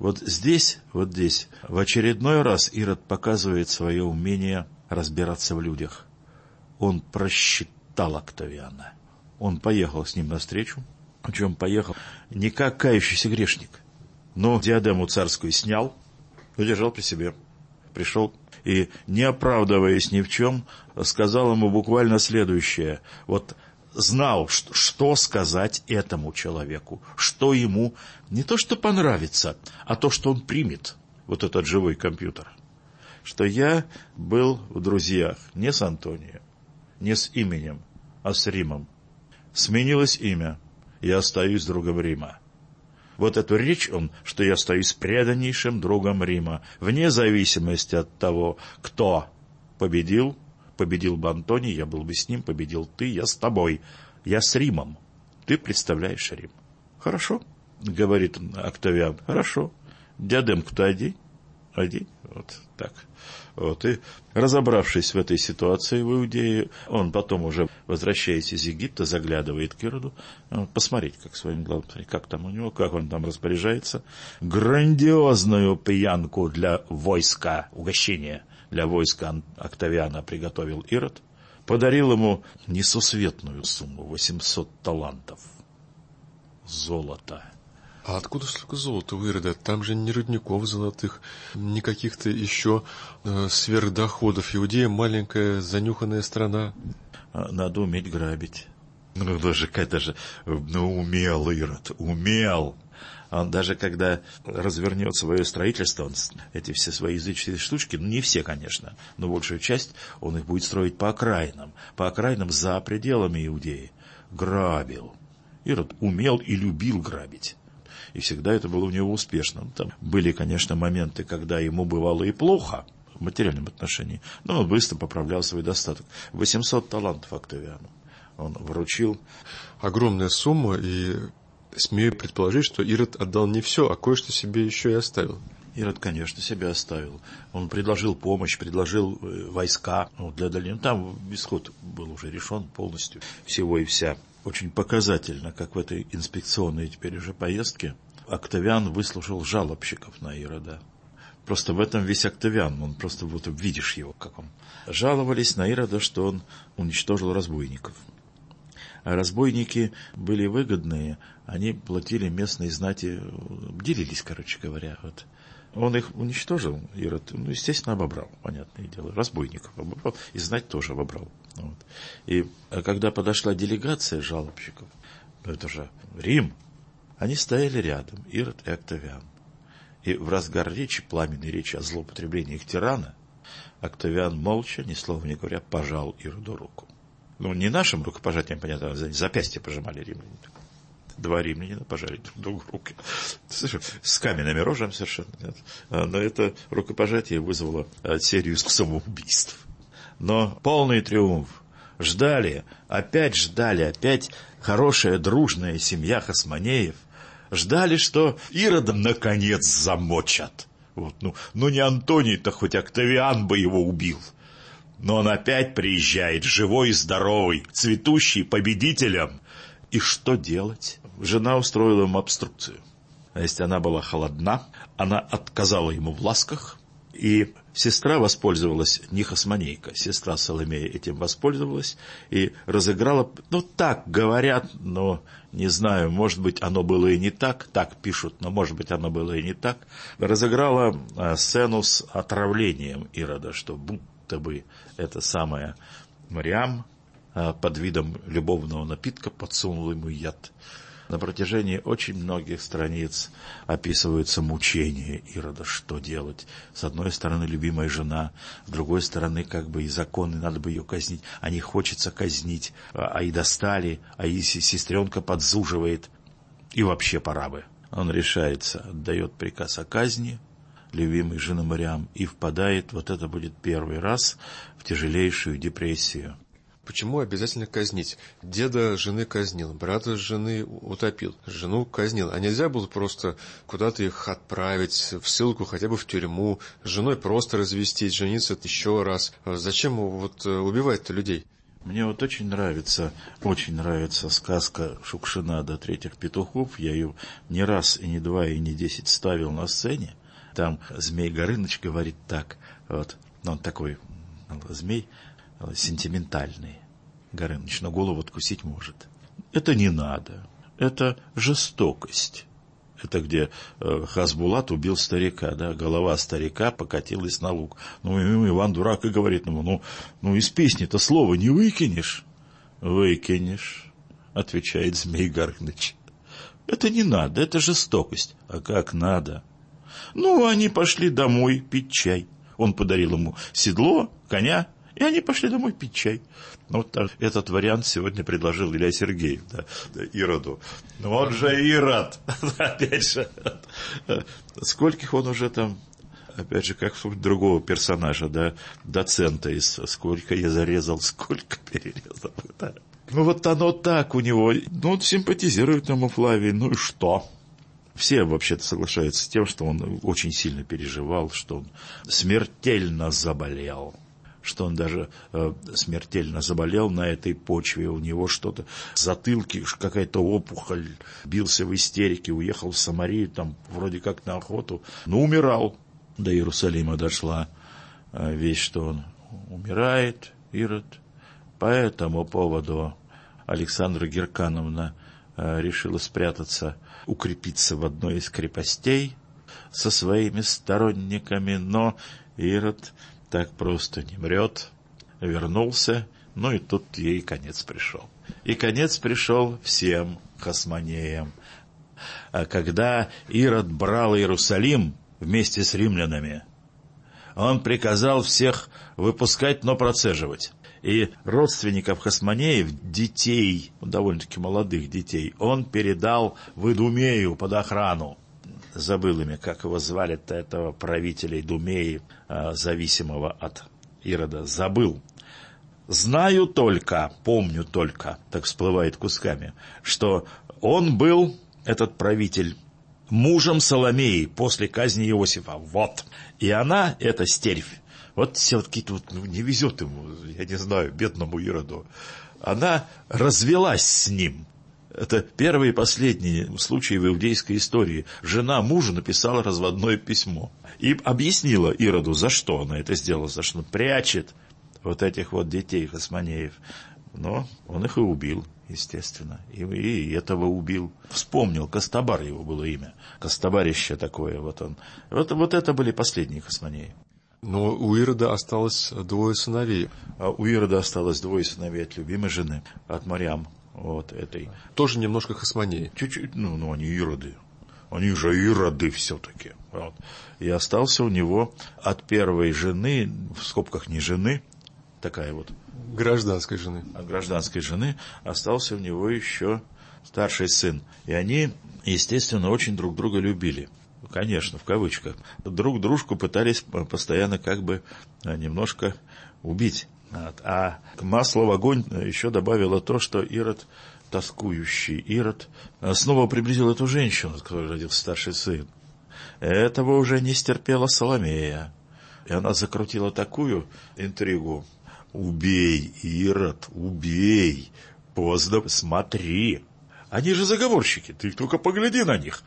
Вот здесь, в очередной раз Ирод показывает свое умение разбираться в людях. Он просчитал Октавиана. Он поехал с ним навстречу. Причем поехал не как кающийся грешник, но диадему царскую снял, удержал при себе. Пришел и, не оправдываясь ни в чем, сказал ему буквально следующее. Вот знал, что сказать этому человеку, что ему не то что понравится, а то, что он примет, вот этот живой компьютер. Что я был в друзьях не с Антонием, не с именем, а с Римом. Сменилось имя, я остаюсь другом Рима. Вот эту речь он, что я остаюсь преданнейшим другом Рима, вне зависимости от того, кто победил. Победил бы Антоний, я был бы с ним, победил ты, я с тобой. Я с Римом. Ты представляешь Рим. Хорошо, говорит Октавиан, хорошо. Диадемку-то одень. Вот так. Вот. И разобравшись в этой ситуации в Иудее, он потом уже, возвращаясь из Египта, заглядывает к Ироду, посмотреть, как своим глазом, как там у него, как он там распоряжается. Грандиозную пьянку для войска, угощение для войска Октавиана приготовил Ирод, подарил ему несусветную сумму, 800 талантов золота. А откуда столько золота у Ирода? Там же ни рудников золотых, ни каких-то еще сверхдоходов. Иудея маленькая, занюханная страна. Надо уметь грабить. Умел Ирод, умел. Он даже когда развернет свое строительство, он эти все свои языческие штучки, не все, конечно, но большую часть он их будет строить по окраинам за пределами Иудеи. Грабил. Ирод умел и любил грабить. И всегда это было у него успешно. Там были, конечно, моменты, когда ему бывало и плохо в материальном отношении, но он быстро поправлял свой достаток. 800 талантов Октавиану он вручил. Огромная сумма, и смею предположить, что Ирод отдал не все, а кое-что себе еще и оставил. Ирод, конечно, себя оставил. Он предложил помощь, предложил войска для дальнейшего. Там исход был уже решен полностью, всего и вся. Очень показательно, как в этой инспекционной теперь уже поездке Октавиан выслушал жалобщиков на Ирода. Просто в этом весь Октавиан, он просто вот видишь его, как он. Жаловались на Ирода, что он уничтожил разбойников. А разбойники были выгодные, они платили местной знати, делились, короче говоря. Вот. Он их уничтожил, Ирод, естественно, обобрал, понятное дело, разбойников обобрал, и знать тоже обобрал. Вот. И когда подошла делегация жалобщиков, это же Рим, они стояли рядом, Ирод и Октавиан. И в разгар речи, пламенной речи о злоупотреблении их тирана, Октавиан молча, ни слова не говоря, пожал Ироду руку. Не нашим рукопожатием, понятно, запястье пожимали римляне. 2 римлянина пожали друг другу руки. С каменными рожами совершенно. Нет. Но это рукопожатие вызвало серию самоубийств. Но полный триумф. Ждали, опять хорошая дружная семья Хасмонеев. Ждали, что Ирода наконец замочат. Вот. Не Антоний-то, хоть Октавиан бы его убил. Но он опять приезжает, живой и здоровый, цветущий, победителем. И что делать? Жена устроила ему обструкцию. А если она была холодна, она отказала ему в ласках. И сестра воспользовалась, не Хасмонейка, сестра Соломея этим воспользовалась и разыграла, так говорят, но не знаю, может быть, оно было и не так пишут, но может быть, оно было и не так, разыграла сцену с отравлением Ирода, что будто бы это самая Мариам под видом любовного напитка подсунула ему яд. На протяжении очень многих страниц описываются мучения Ирода, что делать. С одной стороны, любимая жена, с другой стороны, и законы, надо бы ее казнить, а не хочется казнить, а и достали, а и сестренка подзуживает, и вообще пора бы. Он решается, отдает приказ о казни любимой жены Мариам и впадает, это будет первый раз, в тяжелейшую депрессию. Почему обязательно казнить? Деда жены казнил, брата жены утопил, жену казнил. А нельзя было просто куда-то их отправить, в ссылку, хотя бы в тюрьму, с женой просто развестись, жениться еще раз. Зачем убивать-то людей? Мне вот очень нравится сказка Шукшина «До третьих петухов». Я ее не раз, и не два, и не 10 ставил на сцене. Там Змей Горыныч говорит так, вот, он такой змей сентиментальный, Горыныч, но голову откусить может. Это не надо, это жестокость. Это где Хасбулат убил старика, да, голова старика покатилась на луг. Ну, Иван дурак и говорит ему, из песни-то слова не выкинешь. Выкинешь, отвечает Змей Горыныч. Это не надо, это жестокость. А как надо? Они пошли домой пить чай. Он подарил ему седло, коня, и они пошли домой пить чай. Вот так. Этот вариант сегодня предложил Илья Сергеев, да, Ироду. Но он же Ирод, опять же. Скольких он уже там, опять же, как другого персонажа, да, доцента из «Сколько я зарезал, сколько перерезал». Да. Вот оно так у него. Он симпатизирует ему Флавий, и что? Все вообще-то соглашаются с тем, что он очень сильно переживал, что он смертельно заболел. Что он даже смертельно заболел на этой почве, у него что-то в затылке, какая-то опухоль, бился в истерике, уехал в Самарию, там вроде как на охоту, умирал. До Иерусалима дошла весть, что он умирает, Ирод. По этому поводу Александра Геркановна решила спрятаться, укрепиться в одной из крепостей со своими сторонниками, но Ирод так просто не мрет, вернулся, и тут ей конец пришел. И конец пришел всем хасмонеям. А когда Ирод брал Иерусалим вместе с римлянами, он приказал всех выпускать, но процеживать. И родственников хасмонеев, детей, довольно-таки молодых детей, он передал в Идумею под охрану. Забыл имя, как его звали-то, этого правителя Идумеи, зависимого от Ирода. Забыл. Знаю только, помню только, так всплывает кусками, что он был, этот правитель, мужем Соломеи после казни Иосифа. Вот. И она, эта стервь, вот все-таки тут не везет ему, я не знаю, бедному Ироду. Она развелась с ним. Это первый и последний случай в иудейской истории. Жена мужу написала разводное письмо. И объяснила Ироду, за что она это сделала, за что она прячет вот этих вот детей хасмонеев. Но он их и убил, естественно. И этого убил. Вспомнил, Костабар его было имя. Костабарище такое вот он. Вот это были последние хасмонеи. Но у Ирода осталось 2 сыновей. А у Ирода осталось 2 сыновей от любимой жены, от Марьям. Вот этой. Тоже немножко хасмонеи. Чуть-чуть, они Ироды. Они же Ироды все-таки. Вот. И остался у него от первой жены, в скобках не жены, такая вот. Гражданской жены. От гражданской жены остался у него еще старший сын. И они, естественно, очень друг друга любили. Конечно, в кавычках. Друг дружку пытались постоянно как бы немножко убить. А масло в огонь еще добавило то, что Ирод, тоскующий Ирод, снова приблизил эту женщину, от которой родился старший сын. Этого уже не стерпела Соломея. И она закрутила такую интригу. «Убей, Ирод, убей! Поздно, смотри! Они же заговорщики, ты только погляди на них!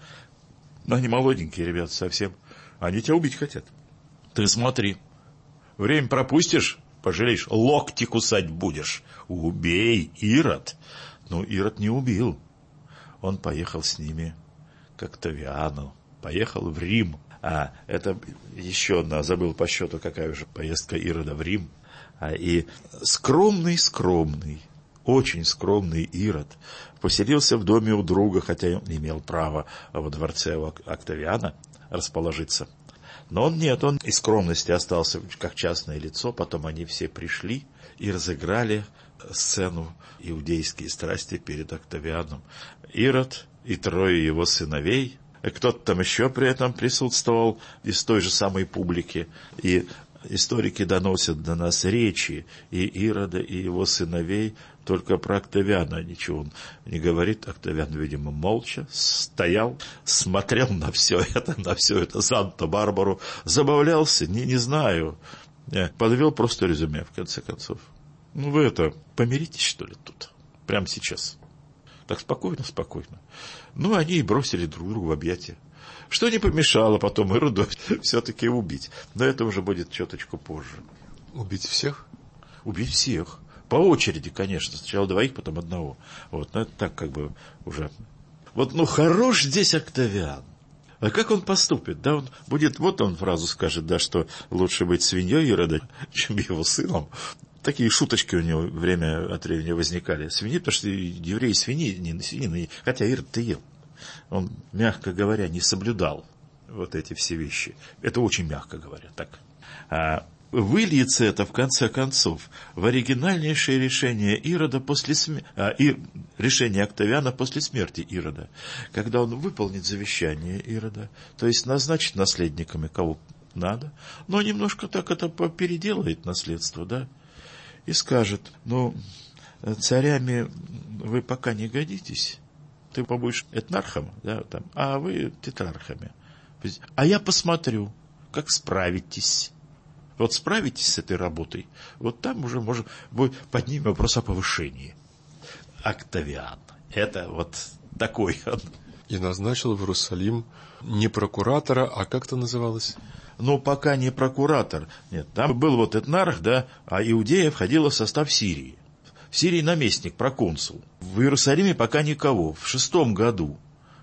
Но они молоденькие, ребята, совсем. Они тебя убить хотят. Ты смотри. Время пропустишь, пожалеешь, локти кусать будешь. Убей, Ирод!» Ирод не убил. Он поехал с ними к Октавиану, поехал в Рим. А это еще одна, забыл по счету, какая уже поездка Ирода в Рим. И скромный, очень скромный Ирод поселился в доме у друга, хотя он имел право во дворце у Октавиана расположиться. Но он из скромности остался как частное лицо. Потом они все пришли и разыграли сцену «Иудейские страсти» перед Октавианом. Ирод и 3 его сыновей, кто-то там еще при этом присутствовал из той же самой публики. И историки доносят до нас речи и Ирода, и его сыновей, только про Октавиана ничего он не говорит. Октавиан, видимо, молча стоял, смотрел на все это Санта-Барбару, забавлялся, не знаю. Подвел просто резюме, в конце концов. Ну, вы помиритесь, что ли, тут? Прямо сейчас. Так спокойно. Ну, они и бросили друг друга в объятия. Что не помешало потом Ироду все-таки убить. Но это уже будет чуточку позже. Убить всех? Убить всех. По очереди, конечно. Сначала двоих, потом одного. Вот, но это так уже. Вот, хорош здесь Октавиан. А как он поступит? Да, он будет, он фразу скажет, да, что лучше быть свиньей Ирода, чем его сыном. Такие шуточки у него время от времени возникали. Свиньи, потому что евреи свиньи, хотя Ирод-то ел. Он, мягко говоря, не соблюдал вот эти все вещи. Это очень мягко говоря, так. Выльется это, в конце концов, в оригинальнейшее решение Ирода решение Октавиана после смерти Ирода, когда он выполнит завещание Ирода, то есть назначит наследниками кого надо, но немножко так это переделает наследство, да, и скажет: царями вы пока не годитесь, ты побудешь этнархом, да, а вы тетрархами, а я посмотрю, как справитесь. Вот справитесь с этой работой, вот там уже поднимем вопрос о повышении. Октавиан. Это такой он. И назначил в Иерусалим не прокуратора, а как это называлось? Пока не прокуратор. Нет, там был этнарх, да, а Иудея входила в состав Сирии. В Сирии наместник, проконсул. В Иерусалиме пока никого. В 6-м году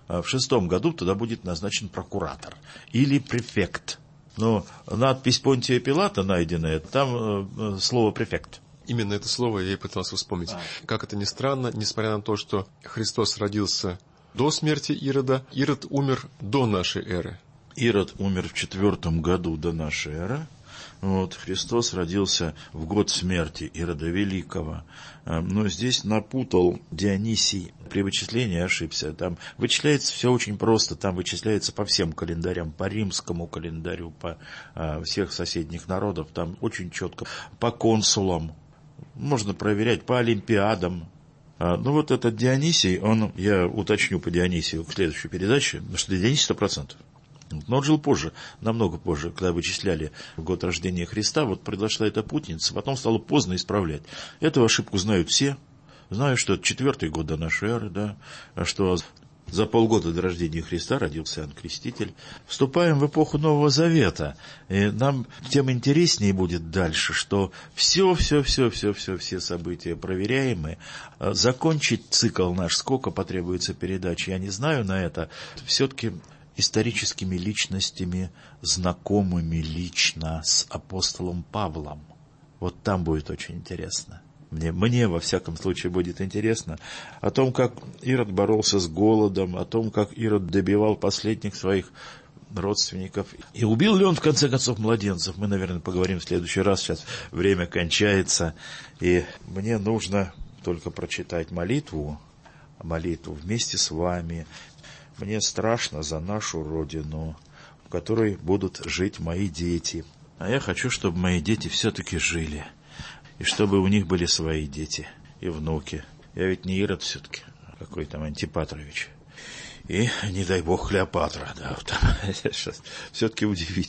туда будет назначен прокуратор или префект. Но надпись Понтия Пилата найденная, там слово «префект». Именно это слово я и пытался вспомнить. Как это ни странно, несмотря на то, что Христос родился до смерти Ирода, Ирод умер до нашей эры. Ирод умер в 4-м году до нашей эры. Христос родился в год смерти Ирода Великого. Но здесь напутал Дионисий, при вычислении ошибся. Там вычисляется все очень просто. Там вычисляется по всем календарям, по римскому календарю, по всех соседних народов. Там очень четко. По консулам. Можно проверять, по олимпиадам. Этот Дионисий, я уточню по Дионисию в следующей передаче, потому что Дионисий 100%. Но он жил позже, намного позже, когда вычисляли год рождения Христа. Произошла эта путаница, потом стало поздно исправлять. Эту ошибку знают все. Знают, что это 4-й год до нашей эры, да, что за полгода до рождения Христа родился Иоанн Креститель. Вступаем в эпоху Нового Завета. И нам тем интереснее будет дальше, что все события проверяемые. Закончить цикл наш, сколько потребуется передач, я не знаю на это. Все-таки историческими личностями, знакомыми лично с апостолом Павлом. Там будет очень интересно. Мне, во всяком случае, будет интересно о том, как Ирод боролся с голодом, о том, как Ирод добивал последних своих родственников. И убил ли он, в конце концов, младенцев? Мы, наверное, поговорим в следующий раз. Сейчас время кончается. И мне нужно только прочитать молитву вместе с вами. Мне страшно за нашу Родину, в которой будут жить мои дети. А я хочу, чтобы мои дети все-таки жили. И чтобы у них были свои дети и внуки. Я ведь не Ирод все-таки, какой там Антипатрович. И, не дай бог, Клеопатра. Да, все-таки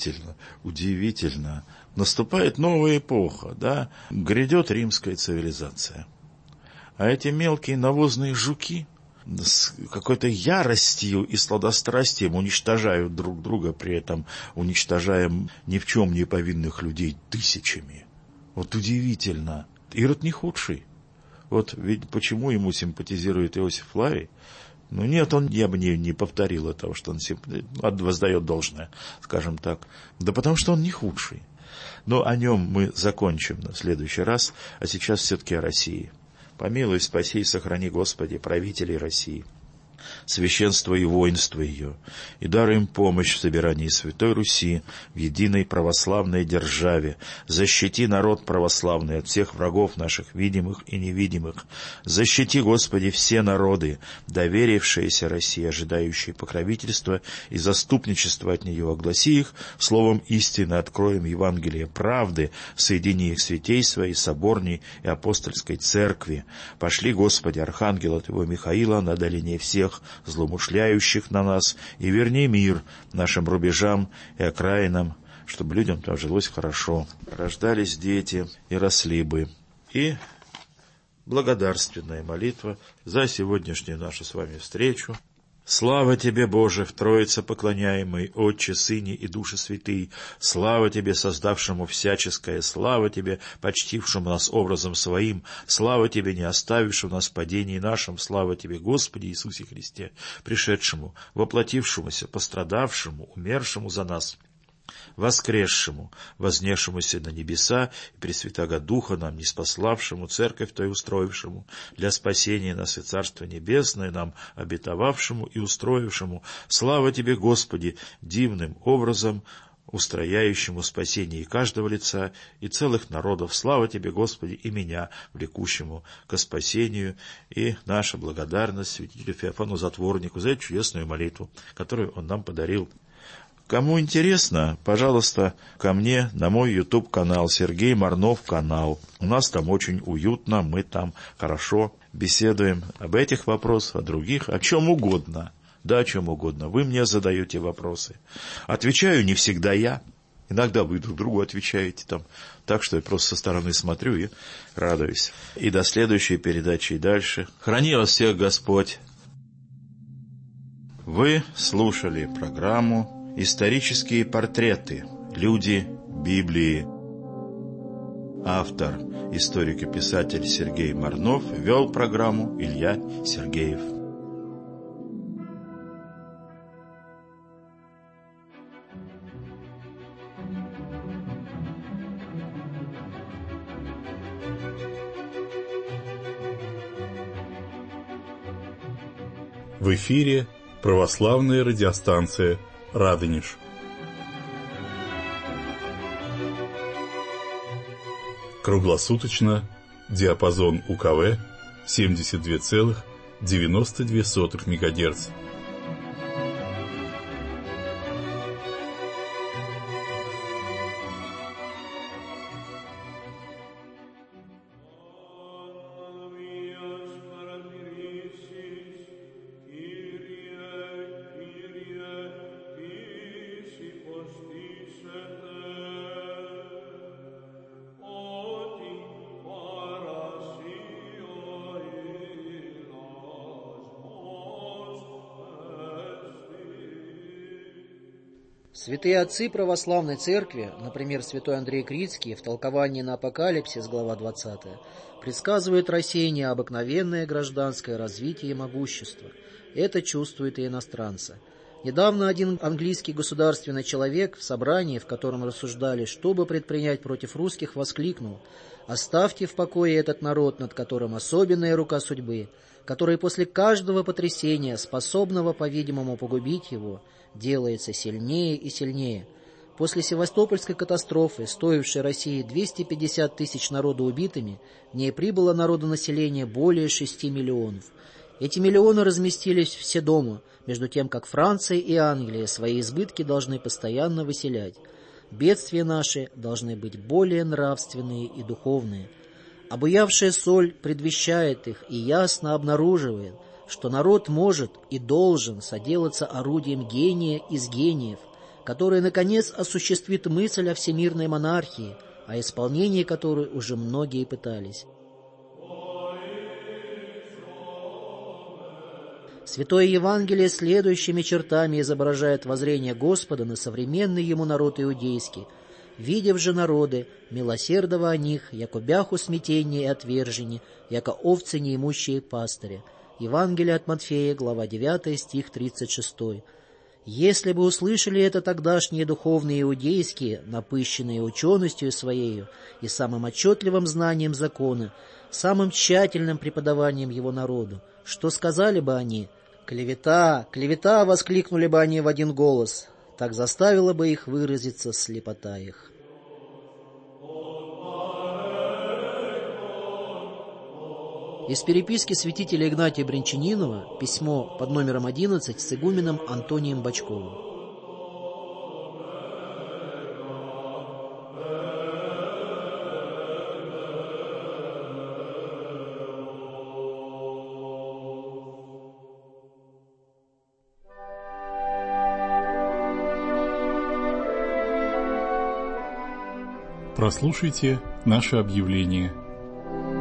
удивительно. Наступает новая эпоха, да. Грядет римская цивилизация. А эти мелкие навозные жуки с какой-то яростью и сладострастием уничтожают друг друга, при этом уничтожая ни в чем не повинных людей тысячами. Удивительно. Ирод не худший. Ведь почему ему симпатизирует Иосиф Флавий? Нет, я бы не повторил этого, что он воздает должное, скажем так. Да потому что он не худший. Но о нем мы закончим в следующий раз, а сейчас все-таки о России. Помилуй, спаси и сохрани, Господи, правителей России, священство и воинство ее, и даруй им помощь в собирании Святой Руси в единой православной державе. Защити народ православный от всех врагов наших, видимых и невидимых. Защити, Господи, все народы, доверившиеся России, ожидающие покровительства и заступничества от нее. Огласи их словом истины, откроем Евангелие правды, соедини их святей своей, соборней и апостольской церкви. Пошли, Господи, архангела Твоего Михаила на долине всех злоумышляющих на нас, и верни мир нашим рубежам и окраинам, чтобы людям там жилось хорошо, рождались дети и росли бы, И благодарственная молитва за сегодняшнюю нашу с вами встречу. Слава Тебе, Боже, в Троице поклоняемый, Отче, Сыне и Душе Святый, слава Тебе, создавшему всяческое, слава Тебе, почтившему нас образом Своим, слава Тебе, не оставившему нас в падении нашем, слава Тебе, Господи Иисусе Христе, пришедшему, воплотившемуся, пострадавшему, умершему за нас, воскресшему, вознесшемуся на небеса и Пресвятаго Духа нам, ниспославшему, церковь Той устроившему, для спасения нас и Царство Небесное нам обетовавшему и устроившему. Слава Тебе, Господи, дивным образом устрояющему спасение и каждого лица, и целых народов. Слава Тебе, Господи, и меня, влекущему ко спасению, и наша благодарность святителю Феофану Затворнику за эту чудесную молитву, которую он нам подарил. Кому интересно, пожалуйста, ко мне на мой YouTube-канал, Сергей Марнов канал. У нас там очень уютно, мы там хорошо беседуем об этих вопросах, о других, о чем угодно. Да, о чем угодно. Вы мне задаете вопросы. Отвечаю не всегда я. Иногда вы друг другу отвечаете там. Так что я просто со стороны смотрю и радуюсь. И до следующей передачи и дальше. Храни вас всех Господь. Вы слушали программу «Исторические портреты. Люди Библии». Автор, историк и писатель Сергей Марнов, вел программу Илья Сергеев. В эфире православная радиостанция «Радонеж». Круглосуточно, диапазон УКВ 72,92 МГц. Святые отцы православной церкви, например, святой Андрей Критский в толковании на Апокалипсис, глава 20, предсказывают России необыкновенное гражданское развитие и могущество. Это чувствует и иностранцы. Недавно один английский государственный человек в собрании, в котором рассуждали, что бы предпринять против русских, воскликнул: «Оставьте в покое этот народ, над которым особенная рука судьбы, который после каждого потрясения, способного, по-видимому, погубить его, делается сильнее и сильнее. После Севастопольской катастрофы, стоившей России 250 тысяч народу убитыми, в ней прибыло народонаселение более 6 миллионов. Эти миллионы разместились все дома, между тем, как Франция и Англия свои избытки должны постоянно выселять. Бедствия наши должны быть более нравственные и духовные. Обуявшая соль предвещает их и ясно обнаруживает, что народ может и должен соделаться орудием гения из гениев, который, наконец, осуществит мысль о всемирной монархии, о исполнении которой уже многие пытались. Святое Евангелие следующими чертами изображает воззрение Господа на современный ему народ иудейский: «Видев же народы, милосердово о них, яко бяху смятение и отвержение, яко овцы неимущие пастыря». Евангелие от Матфея, глава 9, стих 36. Если бы услышали это тогдашние духовные иудейские, напыщенные ученостью своею и самым отчетливым знанием закона, самым тщательным преподаванием его народу, что сказали бы они? «Клевета! Клевета!» — воскликнули бы они в один голос. Так заставила бы их выразиться слепота их. Из переписки святителя Игнатия Брянчанинова письмо под номером 11 с игуменом Антонием Бочковым. Прослушайте наше объявление.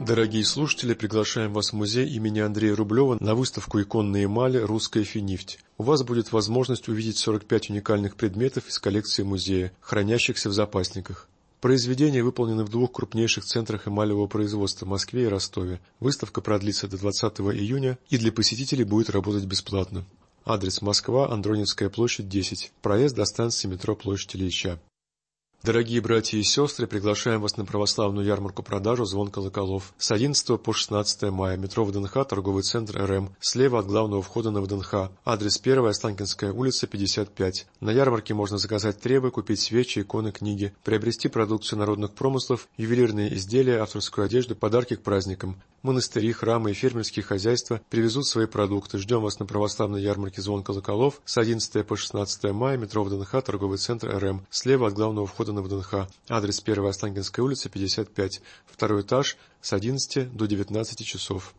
Дорогие слушатели, приглашаем вас в музей имени Андрея Рублева на выставку иконной эмали «Русская финифть». У вас будет возможность увидеть 45 уникальных предметов из коллекции музея, хранящихся в запасниках. Произведения выполнены в двух крупнейших центрах эмалевого производства в Москве и Ростове. Выставка продлится до 20 июня и для посетителей будет работать бесплатно. Адрес: Москва, Андронинская площадь, 10. Проезд до станции метро Площадь Ильича. Дорогие братья и сестры, приглашаем вас на православную ярмарку-продажу «Звон колоколов» с 11 по 16 мая. Метро ВДНХ, торговый центр РМ, слева от главного входа на ВДНХ. Адрес: 1 Останкинская улица, 55. На ярмарке можно заказать требы, купить свечи, иконы, книги, приобрести продукцию народных промыслов, ювелирные изделия, авторскую одежду, подарки к праздникам. Монастыри, храмы и фермерские хозяйства привезут свои продукты. Ждем вас на православной ярмарке «Звон колоколов» с 11 по 16 мая. Метро ВДНХ, торговый центр РМ, слева от главного входа на ВДНХ. Адрес: 1 Останкинская улица, 55. Второй этаж с 11 до 19 часов.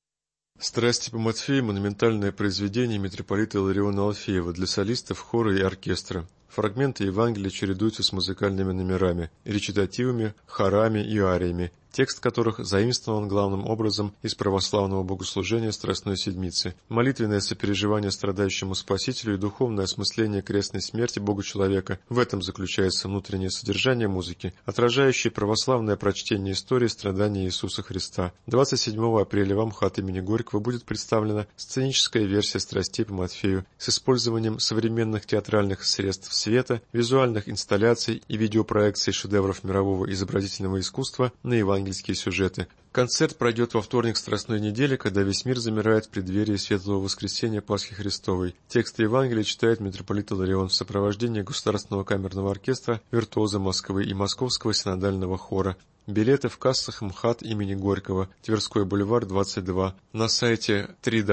«Страсти по Матфею» — монументальное произведение митрополита Илариона Алфеева для солистов, хора и оркестра. Фрагменты Евангелия чередуются с музыкальными номерами, речитативами, хорами и ариями, текст которых заимствован главным образом из православного богослужения Страстной Седмицы. Молитвенное сопереживание страдающему Спасителю и духовное осмысление крестной смерти Бога-человека — в этом заключается внутреннее содержание музыки, отражающее православное прочтение истории страдания Иисуса Христа. 27 апреля в МХАТ имени Горького будет представлена сценическая версия «Страстей по Матфею» с использованием современных театральных средств света, визуальных инсталляций и видеопроекций шедевров мирового изобразительного искусства на евангельские сюжеты. Концерт пройдет во вторник Страстной недели, когда весь мир замирает в преддверии Светлого Воскресения Пасхи Христовой. Тексты Евангелия читает митрополит Иларион в сопровождении Государственного камерного оркестра «Виртуозы Москвы» и Московского синодального хора. Билеты в кассах МХАТ имени Горького, Тверской бульвар, 22, на сайте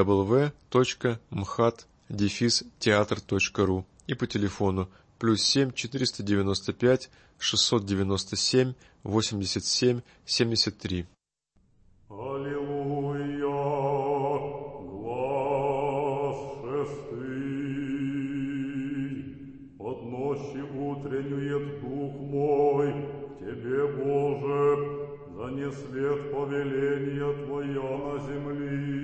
www.mhat-театр.ру и по телефону +7 495 697 87 73. Аллилуйя, глас шестый, от ночи утреннюет дух мой к Тебе, Боже, да не след повеления Твоя на земли.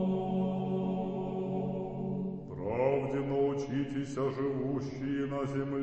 Живущие на земле,